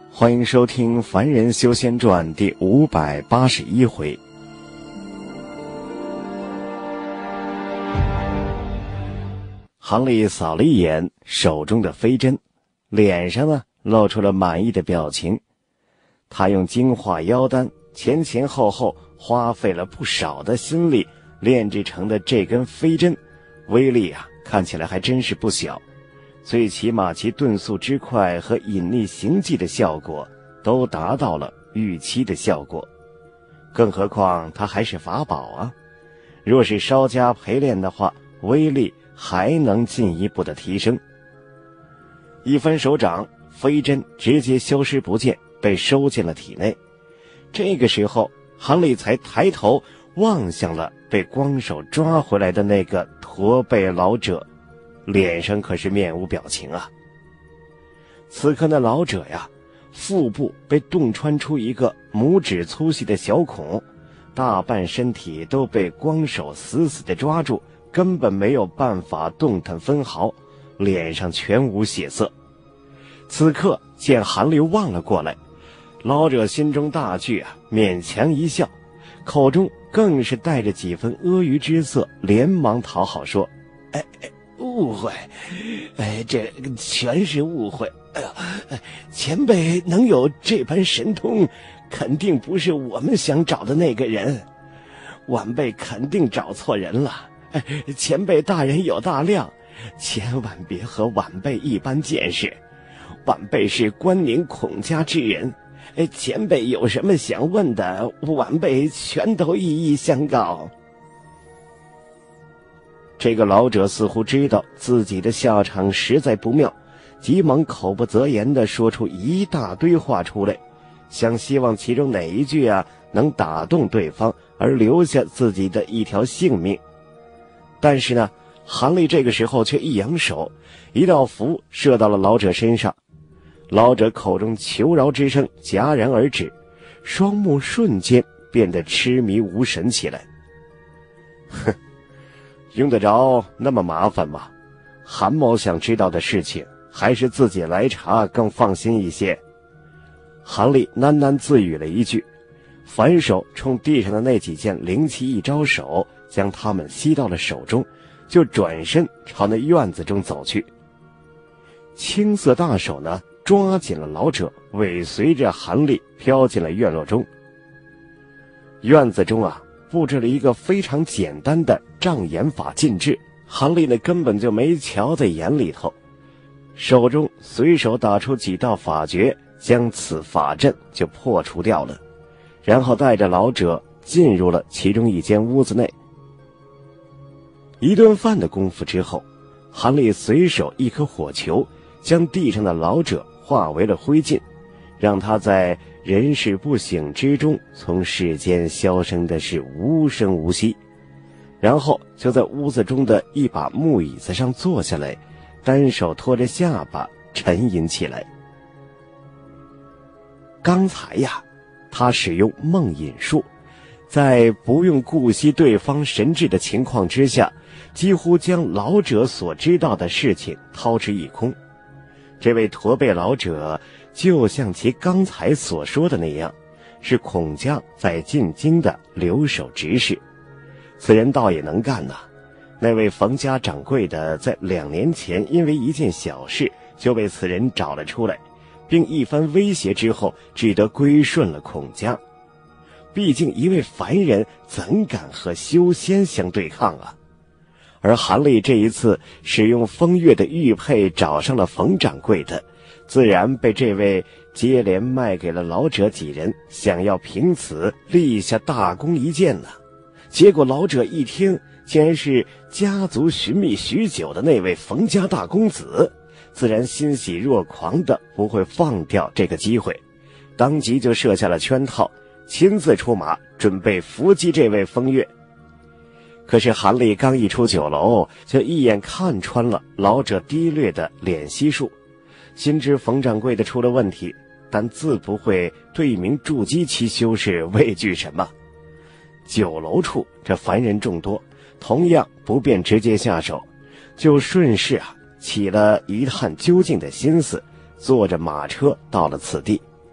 欢迎收听《凡人修仙传》第581回。杭丽扫了一眼手中的飞针，脸上呢露出了满意的表情。他用精华妖丹前前后后花费了不少的心力炼制成的这根飞针，威力看起来还真是不小。最起码其遁速之快和隐匿行迹的效果都达到了预期的效果，更何况它还是法宝啊！若是稍加陪练的话，威力还能进一步的提升。一翻手掌，飞针直接消失不见，被收进了体内。这个时候，韩立才抬头望向了被光手抓回来的那个驼背老者，脸上可是面无表情啊。此刻那老者腹部被洞穿出一个拇指粗细的小孔，大半身体都被光手死死地抓住，根本没有办法动弹分毫，脸上全无血色。此刻见韩立望了过来，老者心中大惧勉强一笑，口中更是带着几分阿谀之色，连忙讨好说：误会，这全是误会。前辈能有这般神通，肯定不是我们想找的那个人，晚辈肯定找错人了。前辈大人有大量，千万别和晚辈一般见识。晚辈是关宁孔家之人，前辈有什么想问的，晚辈全都一一相告。这个老者似乎知道自己的下场实在不妙，急忙口不择言地说出一大堆话出来，希望其中哪一句能打动对方，而留下自己的一条性命。但是呢，韩立这个时候却一扬手，一道符射到了老者身上。老者口中求饶之声戛然而止，双目瞬间变得痴迷无神起来。哼，用得着那么麻烦吗？韩某想知道的事情，还是自己来查更放心一些。韩立喃喃自语了一句，反手冲地上的那几件灵器一招手，将它们吸到了手中，就转身朝那院子中走去。青色大手呢抓紧了老者，尾随着韩立飘进了院落中。院子中布置了一个非常简单的障眼法禁制，韩立呢根本就没瞧在眼里头，手中随手打出几道法诀，将此法阵就破除掉了，然后带着老者进入了其中一间屋子内。一顿饭的功夫之后，韩立随手一颗火球将地上的老者化为了灰烬，让他在人事不省之中从世间销声的是无声无息，然后就在屋子中的一把木椅子上坐下来，单手托着下巴沉吟起来。刚才他使用梦引术，在不用顾惜对方神智的情况之下，几乎将老者所知道的事情掏之一空。这位驼背老者就像其刚才所说的那样，是孔家在进京的留守执事。此人倒也能干那位冯家掌柜的在2年前因为一件小事就被此人找了出来，并一番威胁之后只得归顺了孔家。毕竟一位凡人怎敢和修仙相对抗而韩立这一次使用风月的玉佩找上了冯掌柜的，自然被这位接连卖给了老者几人，想要凭此立下大功一件结果老者一听，竟然是家族寻觅许久的那位冯家大公子，自然欣喜若狂的不会放掉这个机会，当即就设下了圈套，亲自出马准备伏击这位风月。可是韩立刚一出酒楼，就一眼看穿了老者低劣的脸析术，心知冯掌柜的出了问题，但自不会对一名筑基期修士畏惧什么。酒楼处这凡人众多，同样不便直接下手，就顺势起了一探究竟的心思，坐着马车到了此地。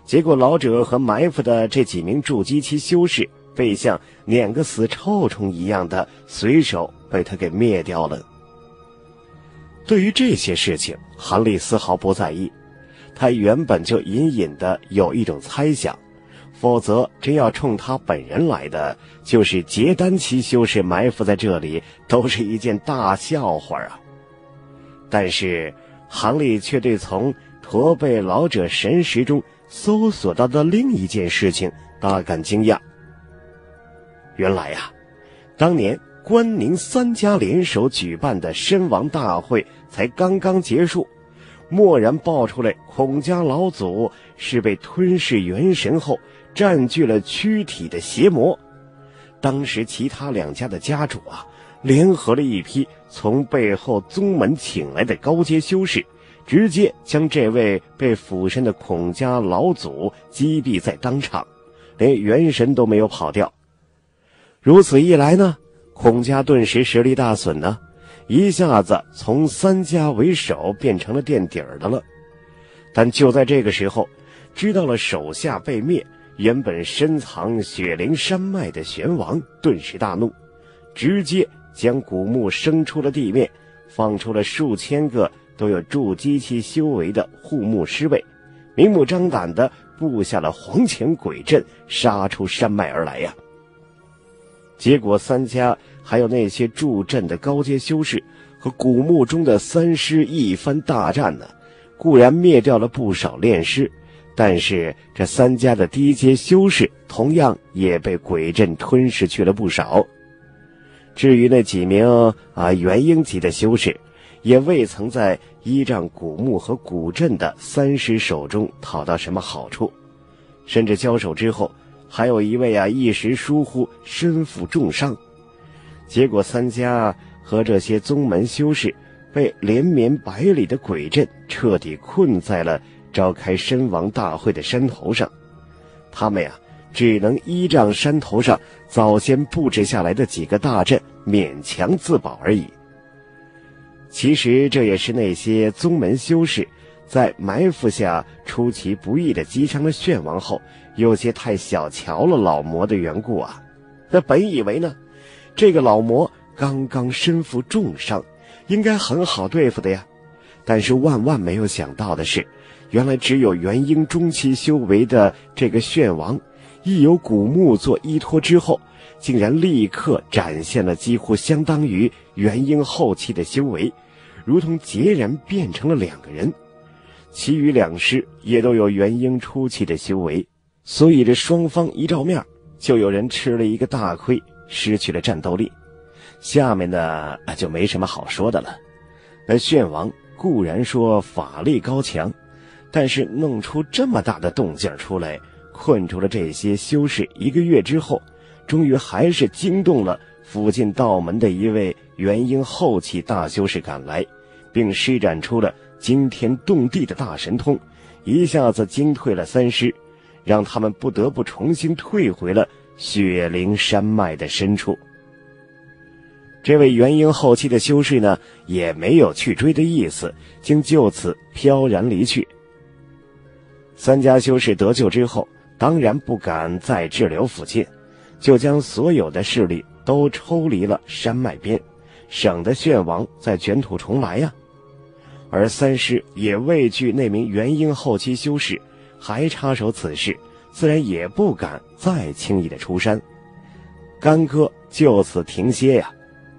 结果老者和埋伏的这几名筑基期修士被像撵个死臭虫一样的随手被他给灭掉了。对于这些事情，韩立丝毫不在意，他原本就隐隐的有一种猜想，否则真要冲他本人来的，就是结丹期修士埋伏在这里，都是一件大笑话啊。但是韩立却对从驼背老者神识中搜索到的另一件事情大感惊讶。原来啊，当年关宁3家联手举办的身亡大会才刚刚结束，蓦然爆出来孔家老祖是被吞噬元神后占据了躯体的邪魔。当时其他2家的家主啊，联合了一批从背后宗门请来的高阶修士，直接将这位被附身的孔家老祖击毙在当场，连元神都没有跑掉。如此一来呢，孔家顿时实力大损呢，一下子从3家为首变成了垫底儿的了。但就在这个时候，知道了手下被灭，原本深藏雪灵山脉的玄王顿时大怒，直接将古墓升出了地面，放出了数千个都有筑基期修为的护墓尸卫，明目张胆地布下了黄潜鬼阵，杀出山脉而来呀。结果3家还有那些助阵的高阶修士和古墓中的3师一番大战呢，固然灭掉了不少炼尸，但是这3家的低阶修士同样也被鬼阵吞噬去了不少。至于那几名元婴级的修士，也未曾在依仗古墓和古阵的3师手中讨到什么好处，甚至交手之后，还有一位一时疏忽身负重伤。结果3家和这些宗门修士被连绵百里的鬼阵彻底困在了召开身亡大会的山头上，他们只能依仗山头上早先布置下来的几个大阵勉强自保而已。其实这也是那些宗门修士在埋伏下出其不意地击伤了旋王后，有些太小瞧了老魔的缘故啊。他本以为呢，这个老魔刚刚身负重伤，应该很好对付的呀。但是万万没有想到的是，原来只有元婴中期修为的这个旋王，一有古墓做依托之后，竟然立刻展现了几乎相当于元婴后期的修为，如同截然变成了2个人。其余2师也都有元婴初期的修为，所以这双方一照面，就有人吃了一个大亏，失去了战斗力。下面呢就没什么好说的了。那旋王固然说法力高强，但是弄出这么大的动静出来，困住了这些修士1个月之后，终于还是惊动了附近道门的一位元婴后期大修士赶来，并施展出了惊天动地的大神通，一下子惊退了3师，让他们不得不重新退回了雪灵山脉的深处。这位元婴后期的修士呢，也没有去追的意思，竟就此飘然离去。3家修士得救之后，当然不敢再滞留附近，就将所有的势力都抽离了山脉边，省得旋王再卷土重来呀。而3师也畏惧那名元婴后期修士还插手此事，自然也不敢再轻易的出山，干戈就此停歇呀。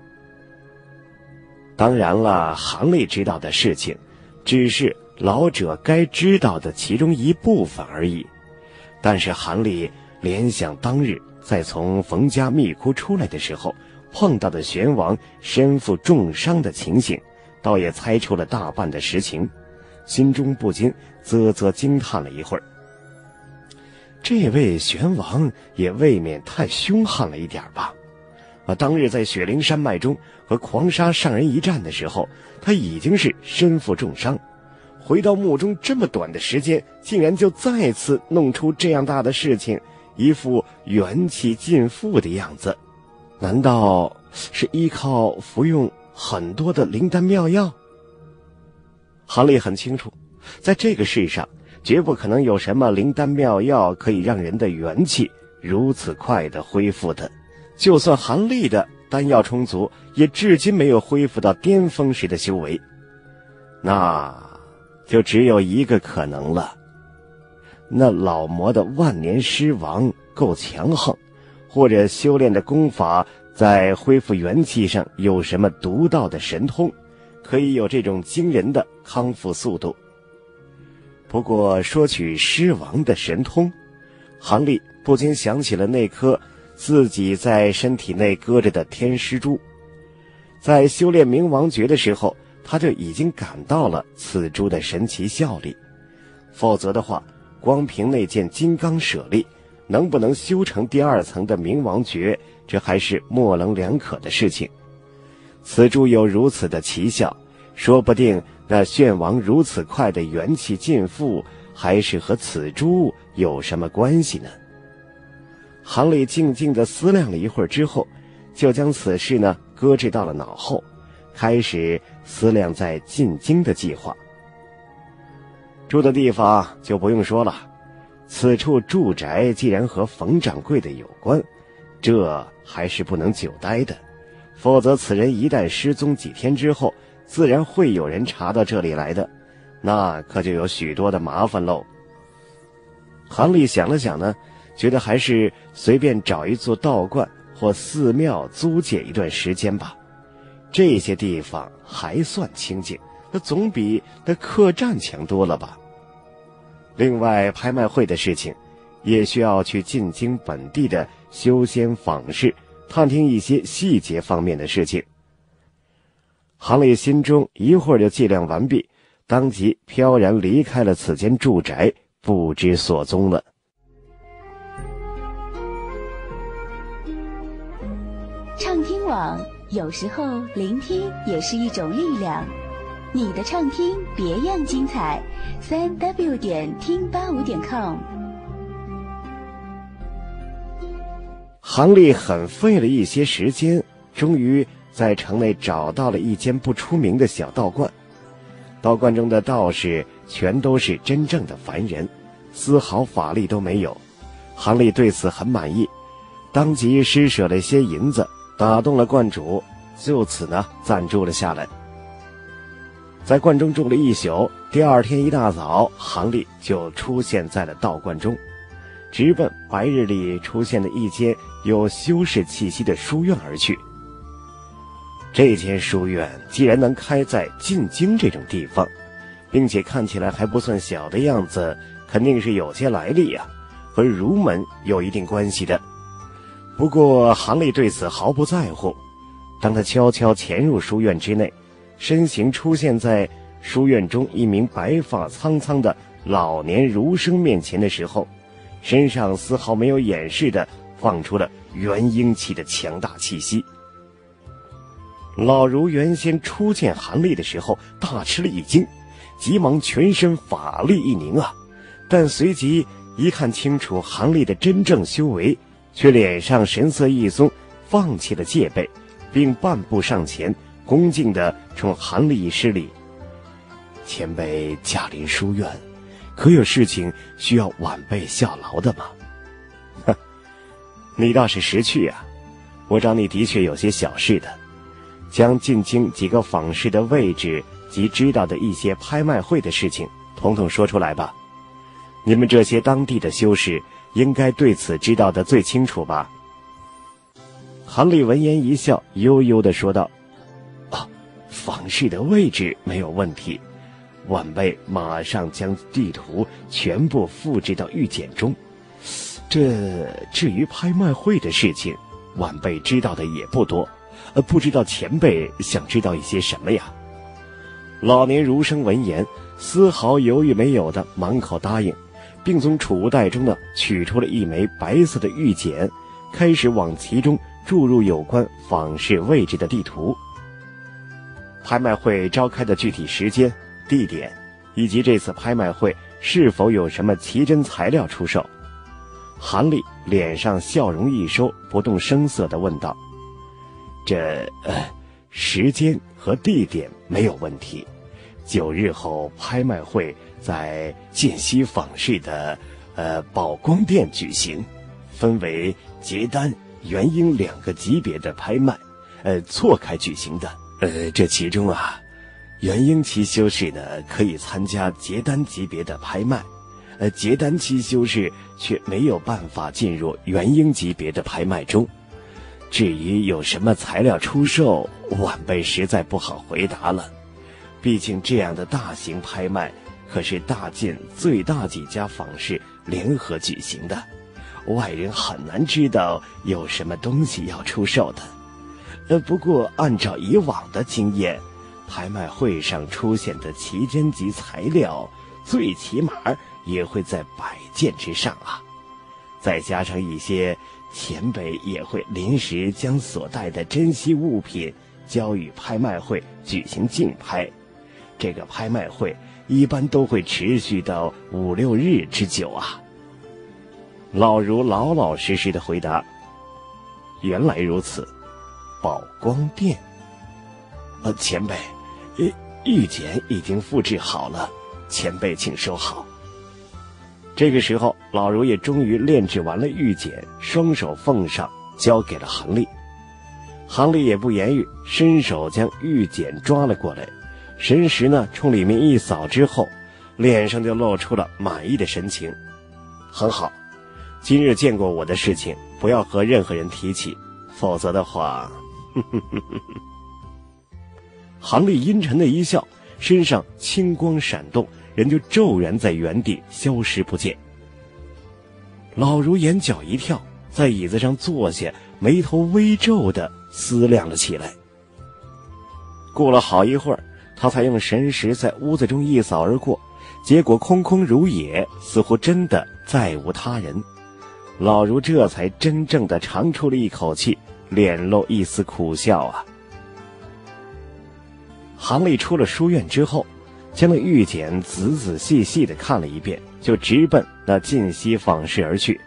当然了，韩立知道的事情只是老者该知道的其中一部分而已，但是韩立联想当日在从冯家密窟出来的时候碰到的玄王身负重伤的情形，倒也猜出了大半的实情，心中不禁啧啧惊叹了一会儿。这位玄王也未免太凶悍了一点吧。当日在雪灵山脉中和狂沙上人一战的时候，他已经是身负重伤，回到墓中这么短的时间，竟然就再次弄出这样大的事情，一副元气尽复的样子。难道是依靠服用很多的灵丹妙药？韩立很清楚，在这个世上， 绝不可能有什么灵丹妙药可以让人的元气如此快地恢复的。就算韩立的丹药充足，也至今没有恢复到巅峰时的修为。那就只有一个可能了，那老魔的万年尸王够强横，或者修炼的功法在恢复元气上有什么独到的神通，可以有这种惊人的康复速度。不过说起尸王的神通，韩立不禁想起了那颗自己在身体内搁着的天尸珠。在修炼冥王诀的时候，他就已经感到了此珠的神奇效力，否则的话，光凭那件金刚舍利能不能修成第2层的冥王诀，这还是模棱两可的事情。此珠有如此的奇效，说不定那炫王如此快的元气尽复，还是和此珠有什么关系呢？韩立静静地思量了一会儿之后，就将此事呢搁置到了脑后，开始思量在进京的计划。住的地方就不用说了，此处住宅既然和冯掌柜的有关，这还是不能久待的，否则此人一旦失踪几天之后，自然会有人查到这里来的，那可就有许多的麻烦喽。韩立想了想呢，觉得还是随便找一座道观或寺庙租借一段时间吧，这些地方还算清静，那总比那客栈强多了吧。另外拍卖会的事情也需要去进京本地的修仙访视，探听一些细节方面的事情。韩立心中一会儿就计量完毕，当即飘然离开了此间住宅，不知所踪了。 畅听网，有时候聆听也是一种力量。你的畅听别样精彩，3w 点听85.com。 韩立很费了一些时间，终于在城内找到了一间不出名的小道观。道观中的道士全都是真正的凡人，丝毫法力都没有。韩立对此很满意，当即施舍了些银子，打动了观主，就此呢暂住了下来。在观中住了一宿，第2天一大早，韩立就出现在了道观中，直奔白日里出现的一间有修士气息的书院而去。这间书院既然能开在进京这种地方，并且看起来还不算小的样子，肯定是有些来历啊，和儒门有一定关系的。不过韩立对此毫不在乎，当他悄悄潜入书院之内，身形出现在书院中一名白发苍苍的老年儒生面前的时候，身上丝毫没有掩饰地放出了元婴气的强大气息。老儒原先初见韩立的时候大吃了一惊，急忙全身法力一凝啊，但随即一看清楚韩立的真正修为，却脸上神色一松，放弃了戒备，并半步上前，恭敬地冲韩立施礼：“前辈驾临书院，可有事情需要晚辈效劳的吗？”“哼，你倒是识趣啊，我找你的确有些小事的，将进京几个访视的位置及知道的一些拍卖会的事情统统说出来吧。你们这些当地的修士应该对此知道的最清楚吧？”韩立闻言一笑，悠悠地说道：“访视的位置没有问题，晚辈马上将地图全部复制到玉简中。至于拍卖会的事情，晚辈知道的也不多，不知道前辈想知道一些什么呀？”老年儒生闻言，丝毫犹豫没有的满口答应，并从储物袋中呢取出了一枚白色的玉简，开始往其中注入有关访视位置的地图。拍卖会召开的具体时间、地点，以及这次拍卖会是否有什么奇珍材料出售，韩立脸上笑容一收，不动声色地问道：“时间和地点没有问题，9日后拍卖会在晋西坊市的宝光店举行，分为结丹、元婴2个级别的拍卖，错开举行的。这其中啊，元婴期修士呢可以参加结丹级别的拍卖，结丹期修士却没有办法进入元婴级别的拍卖中。至于有什么材料出售，晚辈实在不好回答了。毕竟这样的大型拍卖可是大晋最大几家坊市联合举行的，外人很难知道有什么东西要出售的。不过按照以往的经验，拍卖会上出现的奇珍级材料最起码也会在100件之上啊。再加上一些前辈也会临时将所带的珍稀物品交予拍卖会举行竞拍，这个拍卖会一般都会持续到5、6日之久啊。老儒老老实实的回答：原来如此，宝光殿。前辈，玉简已经复制好了，前辈请收好。这个时候，老儒也终于炼制完了玉简，双手奉上，交给了韩立。韩立也不言语，伸手将玉简抓了过来，神识呢冲里面一扫之后，脸上就露出了满意的神情。很好，今日见过我的事情，不要和任何人提起，否则的话……韩立阴沉的一笑，身上青光闪动，人就骤然在原地消失不见。老儒眼角一跳，在椅子上坐下，眉头微皱地思量了起来。过了好一会儿，他才用神识在屋子中一扫而过，结果空空如也，似乎真的再无他人。老儒这才真正的长出了一口气，脸露一丝苦笑啊。韩立出了书院之后，将那玉简仔仔细细地看了一遍，就直奔那晋西坊市而去。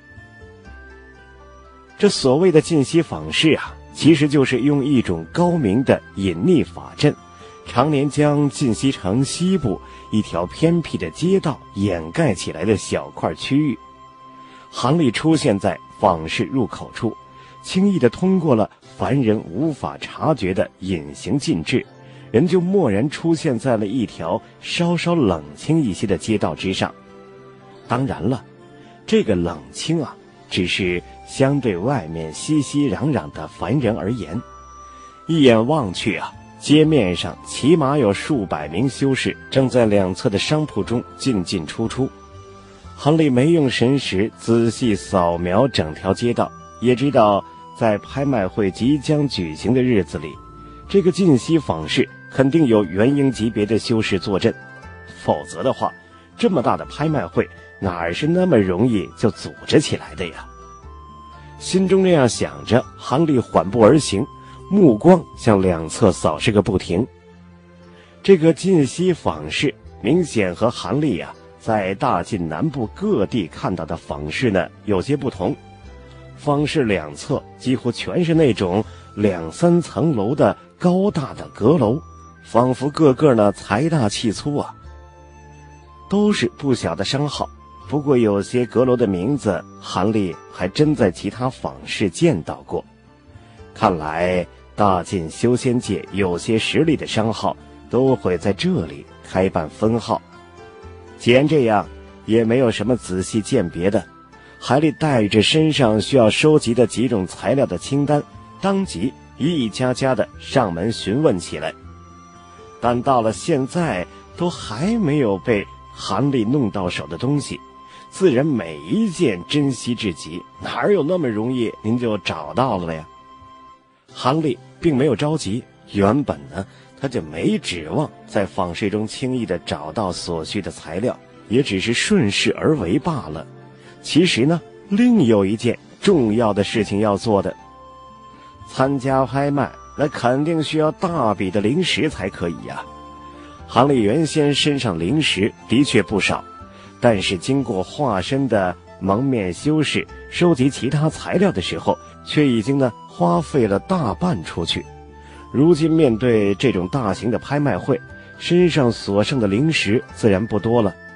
这所谓的晋西坊市啊，其实就是用一种高明的隐匿法阵，常年将晋西城西部一条偏僻的街道掩盖起来的小块区域。韩立出现在坊市入口处，轻易地通过了凡人无法察觉的隐形禁制，人就蓦然出现在了一条稍稍冷清一些的街道之上。当然了，这个冷清啊，只是相对外面熙熙攘攘的凡人而言。一眼望去啊，街面上起码有数百名修士正在两侧的商铺中进进出出。韩立没用神识仔细扫描整条街道，也知道在拍卖会即将举行的日子里，这个晋西坊市肯定有元婴级别的修士坐镇，否则的话，这么大的拍卖会哪是那么容易就组织起来的呀？心中这样想着，韩立缓步而行，目光向两侧扫视个不停。这个晋西坊市明显和韩立啊在大晋南部各地看到的坊市呢有些不同。坊市两侧几乎全是那种2、3层楼的高大的阁楼，仿佛个个呢财大气粗啊。都是不小的商号，不过有些阁楼的名字韩立还真在其他坊市见到过。看来大晋修仙界有些实力的商号都会在这里开办分号。既然这样，也没有什么仔细鉴别的，韩立带着身上需要收集的几种材料的清单，当即一家家的上门询问起来。但到了现在都还没有被韩立弄到手的东西，自然每一件珍惜至极，哪有那么容易您就找到了呀？韩立并没有着急，原本呢他就没指望在坊市中轻易的找到所需的材料，也只是顺势而为罢了。其实呢，另有一件重要的事情要做的。参加拍卖，那肯定需要大笔的灵石才可以呀。韩立原先身上灵石的确不少，但是经过化身的蒙面修士收集其他材料的时候，却已经呢花费了大半出去。如今面对这种大型的拍卖会，身上所剩的灵石自然不多了。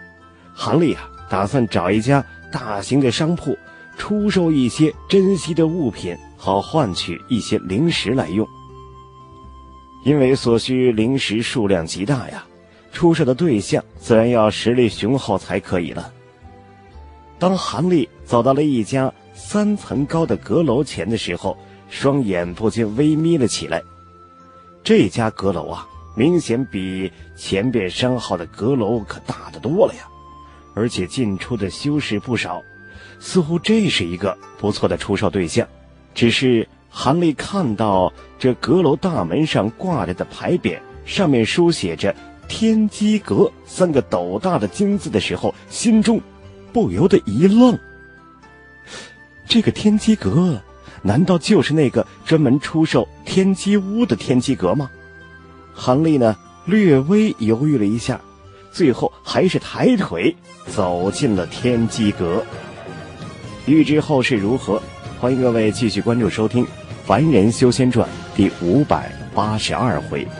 韩立打算找一家大型的商铺，出售一些珍稀的物品，好换取一些零食来用。因为所需零食数量极大出售的对象自然要实力雄厚才可以了。当韩立走到了一家3层高的阁楼前的时候，双眼不禁微眯了起来。这家阁楼明显比前边商号的阁楼可大得多了而且进出的修饰不少，似乎这是一个不错的出售对象。只是韩立看到这阁楼大门上挂着的牌匾，上面书写着天机阁3个斗大的金字的时候，心中不由得一愣。这个天机阁难道就是那个专门出售天机屋的天机阁吗？韩立略微犹豫了一下，最后还是抬腿走进了天机阁。欲知后事如何，欢迎各位继续关注收听《凡人修仙传》第582回。